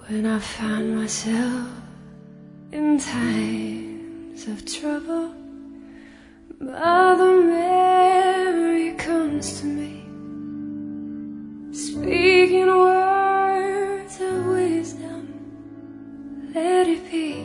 When I find myself in times of trouble, Mother Mary comes to me, speaking words of wisdom, let it be.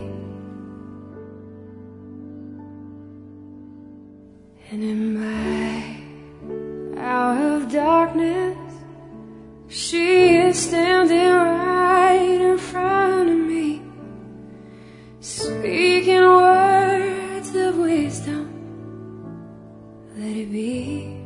And in my hour of darkness, she is standing right in front of me, speaking words of wisdom, let it be.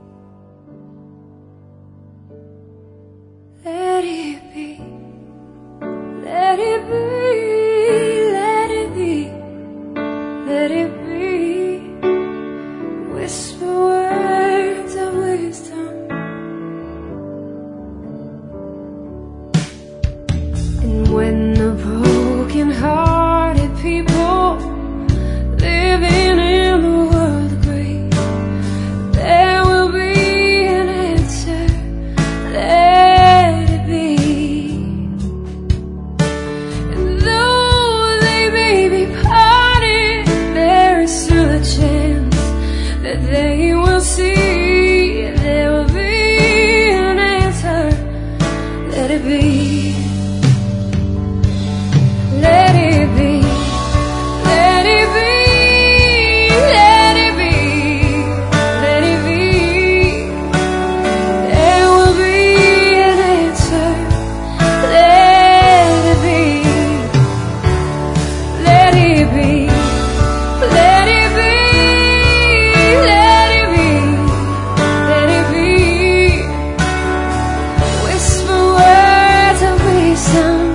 Let it be. Let it be. Let it be. Let it be. Whisper words of wisdom. And when the broken-hearted people living in the world agree, there will be an answer, let it be. And though they may be parted, there is still a chance that they will see, there will be an answer, let it be. Let it be, let it be, let it be, let it be. There will be an answer, let it be. Let it be, let it be, let it be, let it be. Whisper words of wisdom.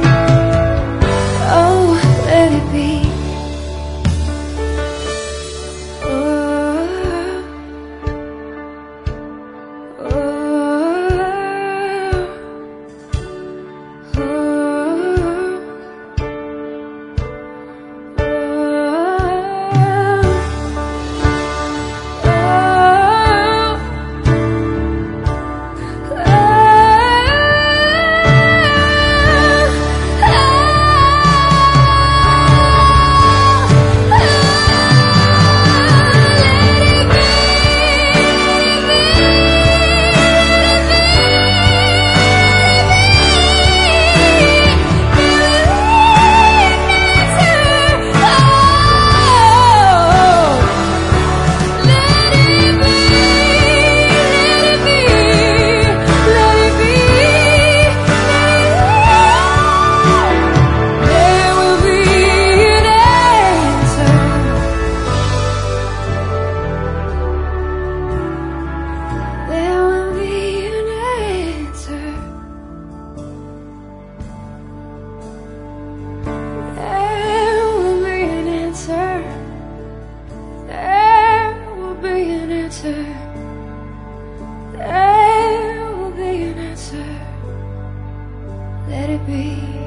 There will be an answer, let it be.